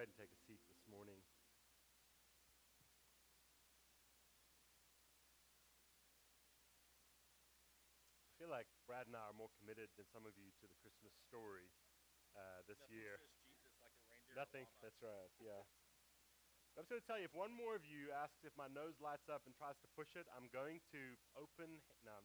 Go ahead and take a seat this morning. I feel like Brad and I are more committed than some of you to the Christmas story this Nothing year. says Jesus like a reindeer in a Nothing. llama. That's right. Yeah. But I'm just going to tell you, if one more of you asks if my nose lights up and tries to push it, I'm going to open. No,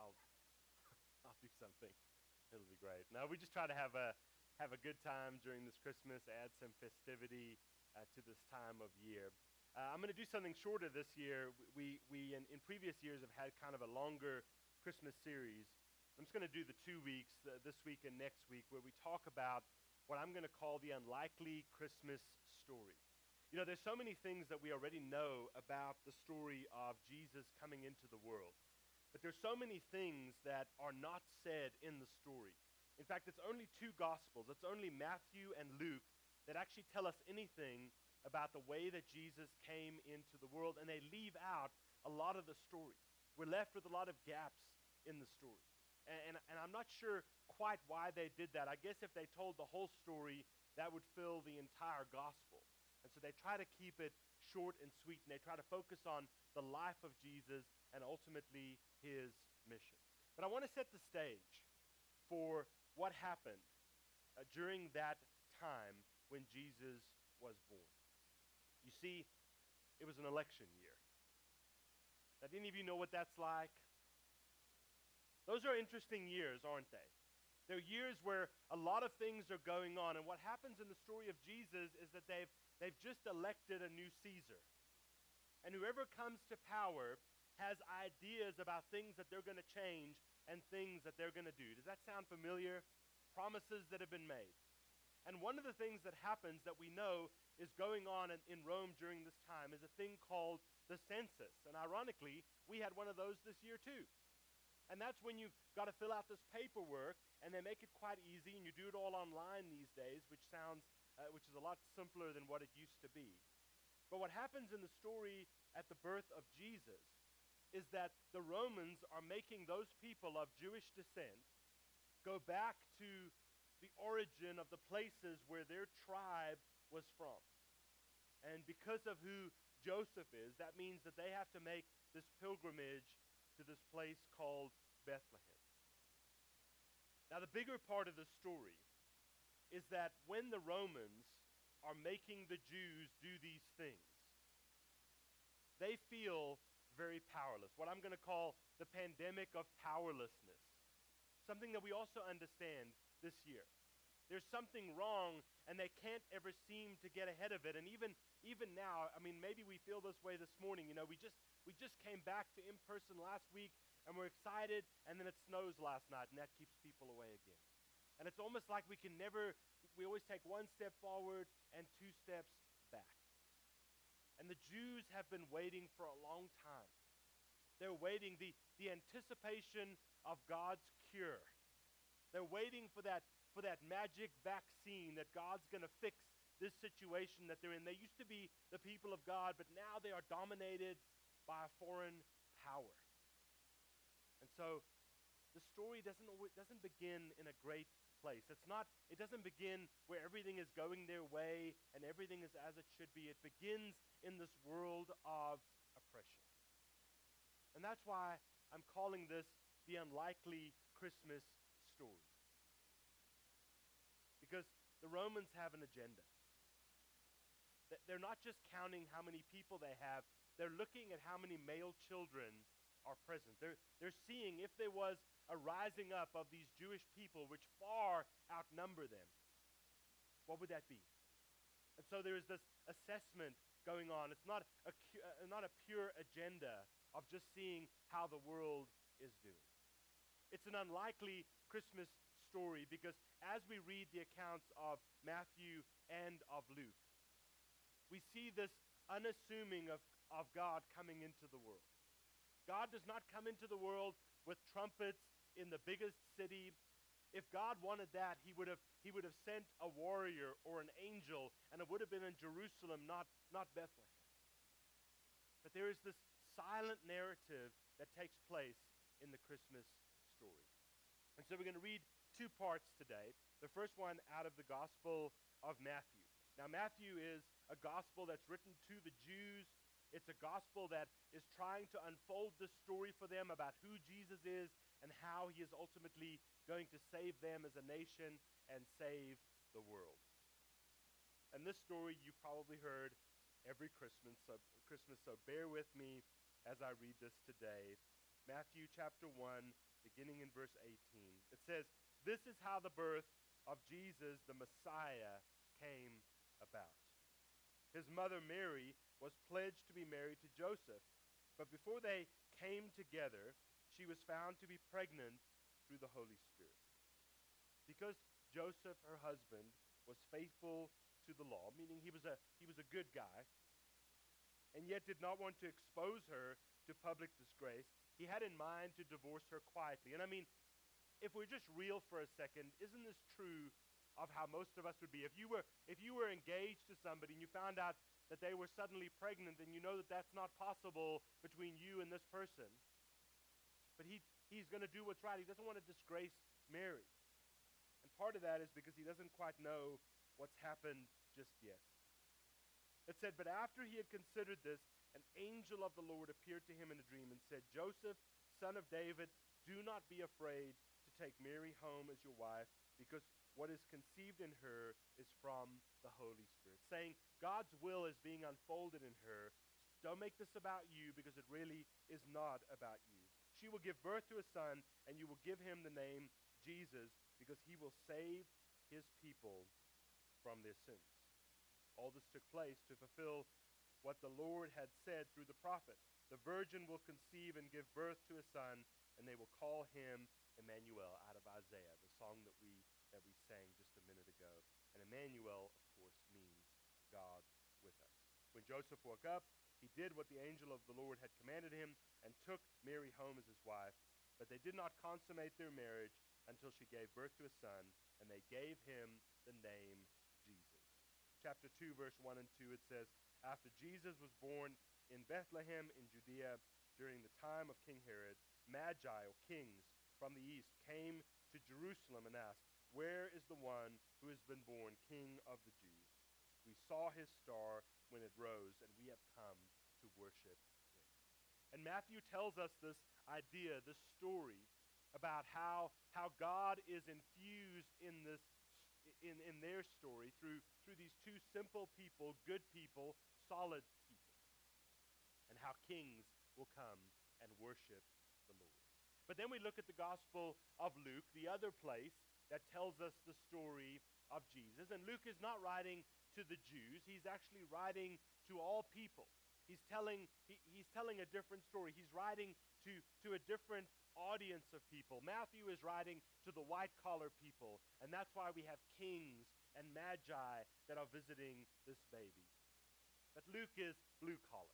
I'll do something. It'll be great. No, we just try to have a good time during this Christmas, add some festivity to this time of year. I'm going to do something shorter this year. We in previous years have had kind of a longer Christmas series. I'm just going to do the 2 weeks, this week and next week, where we talk about what I'm going to call the unlikely Christmas story. You know, there's so many things that we already know about the story of Jesus coming into the world. But there's so many things that are not said in the story. In fact, it's only two gospels. It's only Matthew and Luke that actually tell us anything about the way that Jesus came into the world, and they leave out a lot of the story. We're left with a lot of gaps in the story. And I'm not sure quite why they did that. I guess if they told the whole story, that would fill the entire gospel. And so they try to keep it short and sweet, and they try to focus on the life of Jesus and ultimately his mission. But I want to set the stage for what happened during that time when Jesus was born. You see, it was an election year. Now, do any of you know what that's like? Those are interesting years, aren't they? They're years where a lot of things are going on, and what happens in the story of Jesus is that they've just elected a new Caesar. And whoever comes to power has ideas about things that they're going to change and things that they're going to do. Does that sound familiar? Promises that have been made. And one of the things that happens that we know is going on in Rome during this time is a thing called the census. And ironically, we had one of those this year too. And that's when you've got to fill out this paperwork, and they make it quite easy, and you do it all online these days, which is a lot simpler than what it used to be. But what happens in the story at the birth of Jesus is that the Romans are making those people of Jewish descent go back to the origin of the places where their tribe was from. And because of who Joseph is, that means that they have to make this pilgrimage to this place called Bethlehem. Now, the bigger part of the story is that when the Romans are making the Jews do these things, they feel very powerless. What I'm going to call the pandemic of powerlessness. Something that we also understand this year. There's something wrong, and they can't ever seem to get ahead of it. And even now, I mean, maybe we feel this way this morning. You know, we just came back to in-person last week, and we're excited, and then it snows last night, and that keeps people away again. And it's almost like we always take one step forward and two steps back. And the Jews have been waiting for a long time. They're waiting, the anticipation of God's cure. They're waiting for that magic vaccine that God's going to fix this situation that they're in. They used to be the people of God, but now they are dominated by a foreign power. And so the story doesn't begin in a great place. It doesn't begin where everything is going their way and everything is as it should be. It begins in this world of oppression. And that's why I'm calling this the unlikely Christmas story. Because the Romans have an agenda. They're not just counting how many people they have, they're looking at how many male children are present. They're seeing if there was a rising up of these Jewish people which far outnumber them, what would that be? And so there is this assessment going on. It's not a pure agenda of just seeing how the world is doing. It's an unlikely Christmas story because as we read the accounts of Matthew and of Luke, we see this unassuming of God coming into the world. God does not come into the world with trumpets in the biggest city. If God wanted that, he would have sent a warrior or an angel, and it would have been in Jerusalem, not Bethlehem. But there is this silent narrative that takes place in the Christmas story. And so we're going to read two parts today. The first one out of the Gospel of Matthew. Now, Matthew is a gospel that's written to the Jews. It's a gospel that is trying to unfold this story for them about who Jesus is and how he is ultimately going to save them as a nation and save the world. And this story you've probably heard every Christmas, so bear with me as I read this today. Matthew chapter 1, beginning in verse 18. It says, "This is how the birth of Jesus, the Messiah, came about. His mother Mary was pledged to be married to Joseph, but before they came together, she was found to be pregnant through the Holy Spirit. Because Joseph, her husband, was faithful to the law, meaning he was a good guy, and yet did not want to expose her to public disgrace, he had in mind to divorce her quietly." And I mean, if we're just real for a second, isn't this true of how most of us would be? If you were engaged to somebody and you found out that they were suddenly pregnant, and you know that that's not possible between you and this person, but he's going to do what's right. He doesn't want to disgrace Mary. And part of that is because he doesn't quite know what's happened just yet. It said, "But after he had considered this, an angel of the Lord appeared to him in a dream and said, 'Joseph, son of David, do not be afraid to take Mary home as your wife, because what is conceived in her is from the Holy Spirit,' saying God's will is being unfolded in her. Don't make this about you, because it really is not about you. She will give birth to a son, and you will give him the name Jesus, because he will save his people from their sins." All this took place to fulfill what the Lord had said through the prophet. "The virgin will conceive and give birth to a son, and they will call him Emmanuel," out of Isaiah, the song that we sang just a minute ago. And Emmanuel, of course, means God with us. When Joseph woke up, he did what the angel of the Lord had commanded him and took Mary home as his wife. But they did not consummate their marriage until she gave birth to a son, and they gave him the name Jesus. Chapter 2, verse 1 and 2, it says, "After Jesus was born in Bethlehem in Judea during the time of King Herod, Magi, or kings, from the east came to Jerusalem and asked, 'Where is the one who has been born King of the Jews? We saw his star when it rose, and we have come to worship him.'" And Matthew tells us this idea, this story, about how God is infused in this in their story through these two simple people, good people, solid people, and how kings will come and worship the Lord. But then we look at the Gospel of Luke, the other place that tells us the story of Jesus. And Luke is not writing to the Jews. He's actually writing to all people. He's telling a different story. He's writing to a different audience of people. Matthew is writing to the white-collar people, and that's why we have kings and magi that are visiting this baby. But Luke is blue-collar,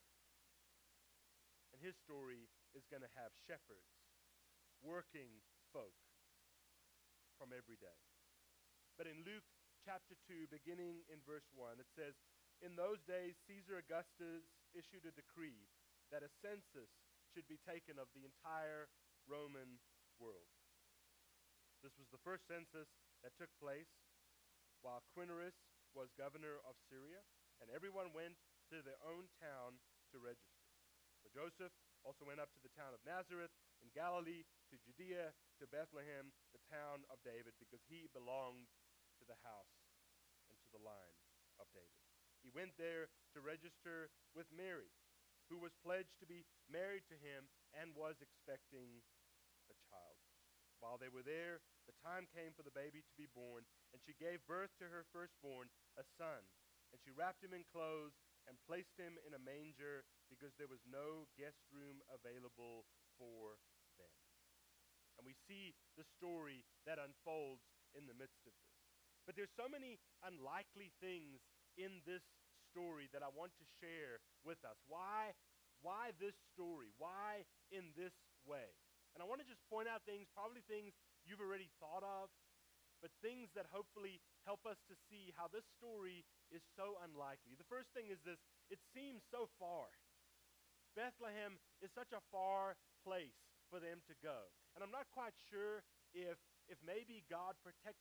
and his story is going to have shepherds, working folk from every day. But in Luke chapter 2, beginning in verse 1, it says, "In those days Caesar Augustus issued a decree that a census should be taken of the entire Roman world. This was the first census that took place while Quirinius was governor of Syria, and everyone went to their own town to register. So Joseph also went up to the town of Nazareth in Galilee, to Judea, to Bethlehem, the town of David, because he belonged to the house and to the line of David. He went there to register with Mary, who was pledged to be married to him and was expecting a child. While they were there, the time came for the baby to be born, and she gave birth to her firstborn, a son. And she wrapped him in clothes and placed him in a manger, because there was no guest room available for them." And we see the story that unfolds in the midst of this. But there's so many unlikely things in this story that I want to share with us. Why this story? Why in this way? And I want to just point out things, probably things you've already thought of, but things that hopefully help us to see how this story is so unlikely. The first thing is this: it seems so far. Bethlehem is such a far place for them to go. And I'm not quite sure if maybe God protected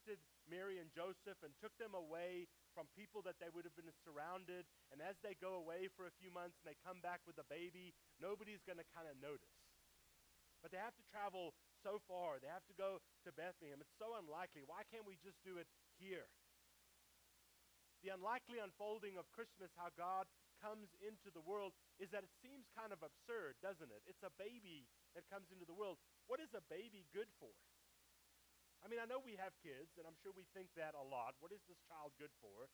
Mary and Joseph and took them away from people that they would have been surrounded. And as they go away for a few months and they come back with a baby, nobody's going to kind of notice. But they have to travel so far. They have to go to Bethlehem. It's so unlikely. Why can't we just do it here? The unlikely unfolding of Christmas, how God comes into the world, is that it seems kind of absurd, doesn't it? It's a baby that comes into the world. What is a baby good for? I mean, I know we have kids, and I'm sure we think that a lot. What is this child good for?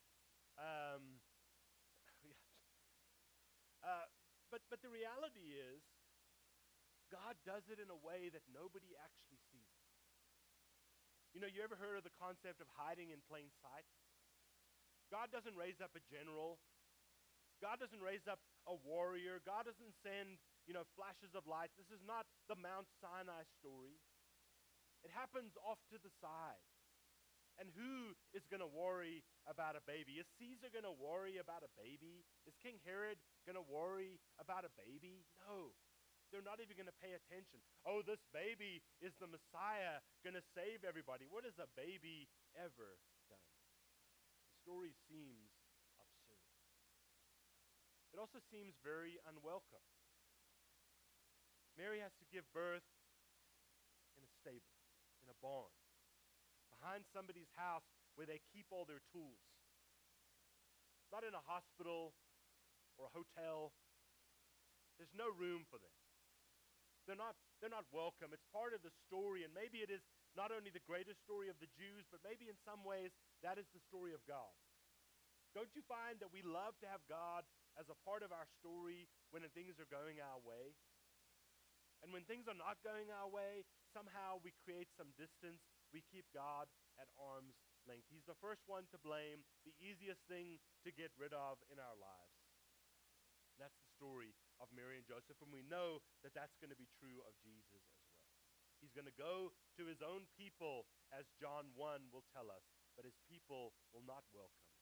But the reality is, God does it in a way that nobody actually sees it. You know, you ever heard of the concept of hiding in plain sight? God doesn't raise up a general. God doesn't raise up a warrior. God doesn't send, flashes of light. This is not the Mount Sinai story. It happens off to the side. And who is going to worry about a baby? Is Caesar going to worry about a baby? Is King Herod going to worry about a baby? No. They're not even going to pay attention. Oh, this baby is the Messiah going to save everybody. What has a baby ever done? The story seems absurd. It also seems very unwelcome. Mary has to give birth in a stable, in a barn, behind somebody's house where they keep all their tools. Not in a hospital or a hotel. There's no room for them. They're not welcome. It's part of the story, and maybe it is not only the greatest story of the Jews, but maybe in some ways that is the story of God. Don't you find that we love to have God as a part of our story when things are going our way? And when things are not going our way, somehow we create some distance. We keep God at arm's length. He's the first one to blame, the easiest thing to get rid of in our lives. And that's the story of Mary and Joseph, and we know that that's going to be true of Jesus as well. He's going to go to his own people, as John 1 will tell us, but his people will not welcome him.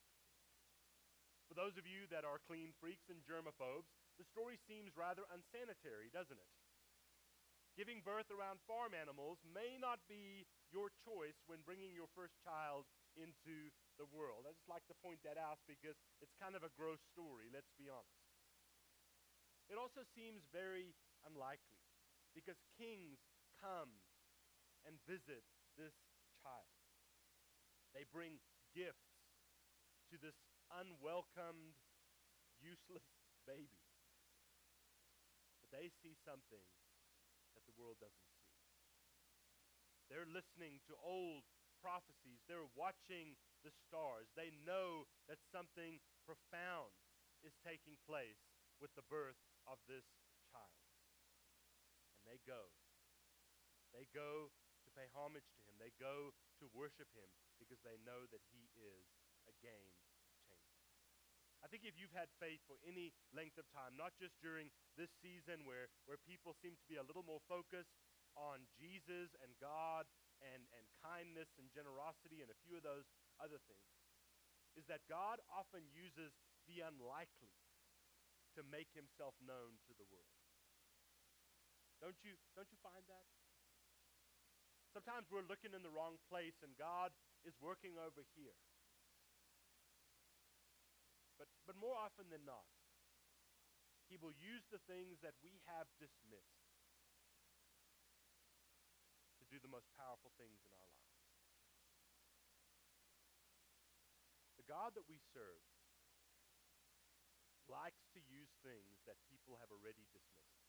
For those of you that are clean freaks and germaphobes, the story seems rather unsanitary, doesn't it? Giving birth around farm animals may not be your choice when bringing your first child into the world. I just like to point that out because it's kind of a gross story, let's be honest. It also seems very unlikely because kings come and visit this child. They bring gifts to this unwelcomed, useless baby. But they see something that the world doesn't see. They're listening to old prophecies. They're watching the stars. They know that something profound is taking place with the birth of this child. And they go. They go to pay homage to him. They go to worship him because they know that he is a game changer. I think if you've had faith for any length of time, not just during this season where people seem to be a little more focused on Jesus and God and kindness and generosity and a few of those other things, is that God often uses the unlikely to make himself known to the world. Don't you find that? Sometimes we're looking in the wrong place and God is working over here. But more often than not, he will use the things that we have dismissed to do the most powerful things in our lives. The God that we serve likes to use things that people have already dismissed.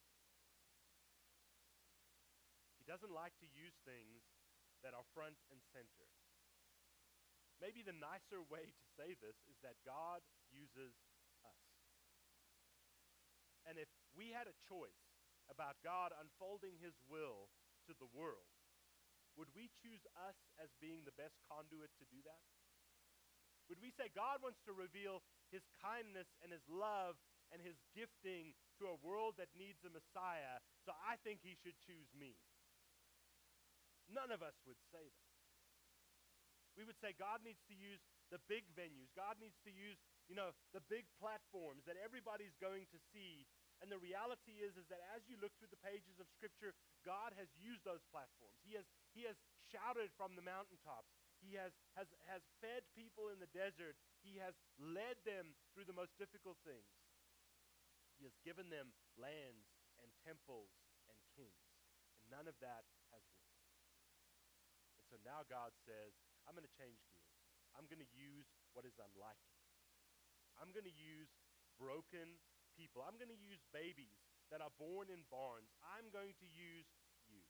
He doesn't like to use things that are front and center. Maybe the nicer way to say this is that God uses us. And if we had a choice about God unfolding his will to the world, would we choose us as being the best conduit to do that? Would we say God wants to reveal his kindness and his love and his gifting to a world that needs a Messiah, so I think he should choose me? None of us would say that. We would say God needs to use the big venues. God needs to use, the big platforms that everybody's going to see. And the reality is that as you look through the pages of Scripture, God has used those platforms. He has shouted from the mountaintops. He has fed people in the desert. He has led them through the most difficult things. He has given them lands and temples and kings. And none of that has worked. And so now God says, I'm going to change gears. I'm going to use what is unlikely. I'm going to use broken people. I'm going to use babies that are born in barns. I'm going to use you.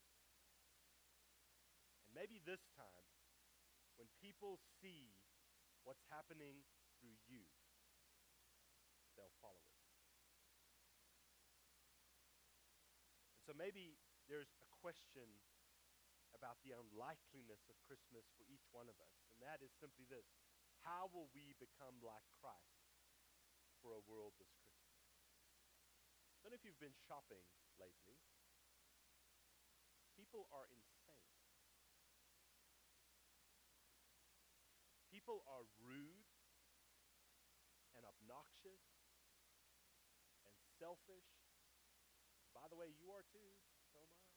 And maybe this time, when people see what's happening through you, they'll follow it. And so maybe there's a question about the unlikeliness of Christmas for each one of us, and that is simply this: how will we become like Christ for a world this Christmas? I don't know if you've been shopping lately. People are insane. People are rude and obnoxious and selfish. By the way, you are too, so am I.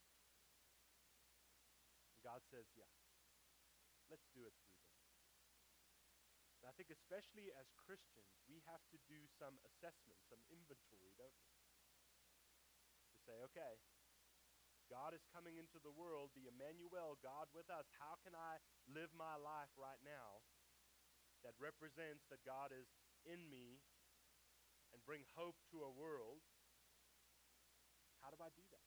And God says, yeah, let's do it through them. And I think especially as Christians, we have to do some assessment, some inventory, don't we? To say, okay, God is coming into the world, the Emmanuel, God with us. How can I live my life right now that represents that God is in me and bring hope to a world? How do I do that?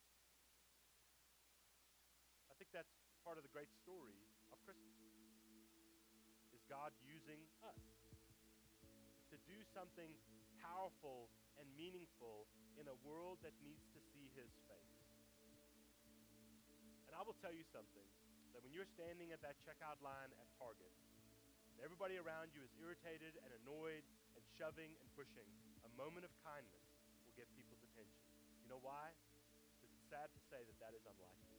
I think that's part of the great story of Christmas, is God using us to do something powerful and meaningful in a world that needs to see his face. And I will tell you something, that when you're standing at that checkout line at Target, and everybody around you is irritated and annoyed and shoving and pushing, a moment of kindness will get people's attention. You know why? Because it's sad to say that that is unlikely.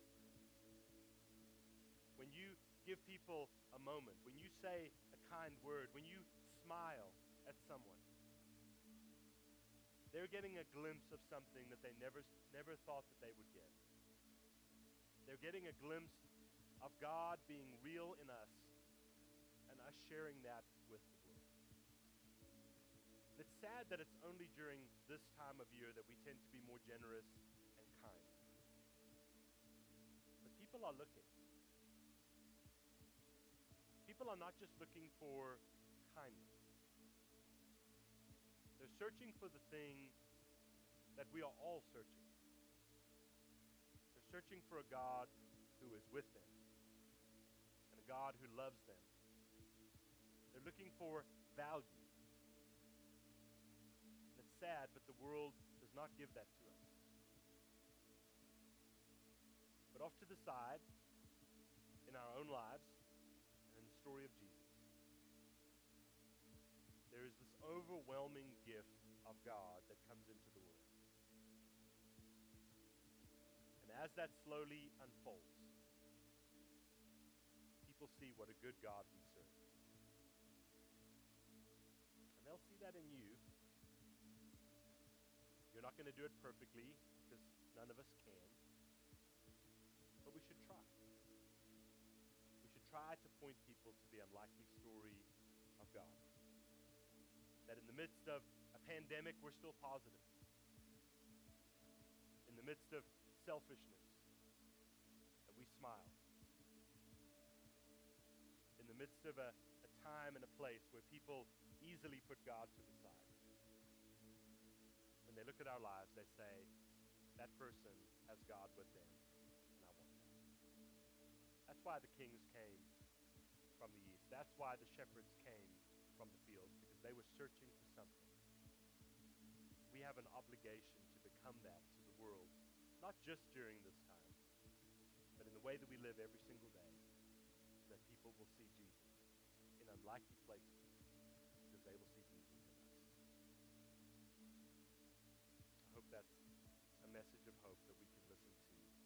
When you give people a moment, when you say a kind word, when you smile at someone, they're getting a glimpse of something that they never thought that they would get. They're getting a glimpse of God being real in us and us sharing that with the world. And it's sad that it's only during this time of year that we tend to be more generous and kind. But people are looking. People are not just looking for kindness. They're searching for the thing that we are all searching. They're searching for a God who is with them and a God who loves them. They're looking for value. And it's sad, but the world does not give that to us. But off to the side, in our own lives, and in the story of Jesus, there is this overwhelming gift of God that comes into the world. And as that slowly unfolds, people see what a good God we serve. And they'll see that in you. You're not going to do it perfectly, because none of us can. But we should try. We should try to point people to the unlikely story of God. That in the midst of a pandemic, we're still positive. In the midst of selfishness, that we smile. In the midst of a time and a place where people easily put God to the side. When they look at our lives, they say, that person has God with them, and I want that. That's why the kings came from the east. That's why the shepherds came from the fields, because they were searching for something. We have an obligation to become that to the world, not just during this time, but in the way that we live every single day, so that people will see Jesus in unlikely places, because they will see Jesus in us. I hope that's a message of hope that we can listen to today.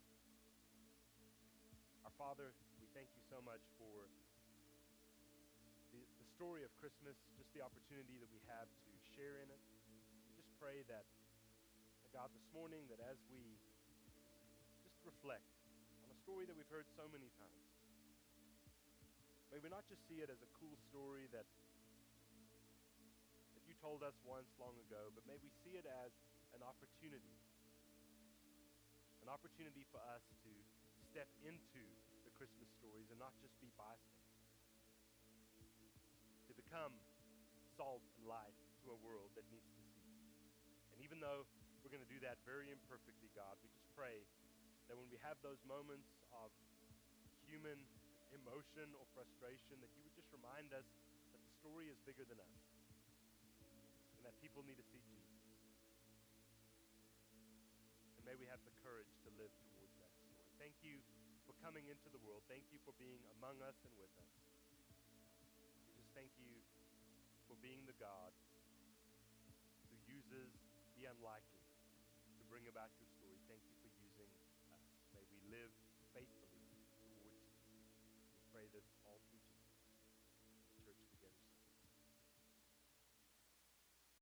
Our Father, we thank you so much for the story of Christmas, just the opportunity that we have to share in it. We just pray that, God, this morning, that as we just reflect on a story that we've heard so many times, May we not just see it as a cool story that you told us once long ago, but may we see it as an opportunity for us to step into the Christmas stories and not just be bystanders, to become salt and light to a world that needs to see you. And even though we're going to do that very imperfectly, God, we just pray that when we have those moments of human emotion or frustration, that you would just remind us that the story is bigger than us and that people need to see Jesus. And may we have the courage to live towards that story. Thank you for coming into the world. Thank you for being among us and with us. We just thank you for being the God who uses the unlikely to bring about your story. Thank you for using us. May we live faithfully towards you. We pray this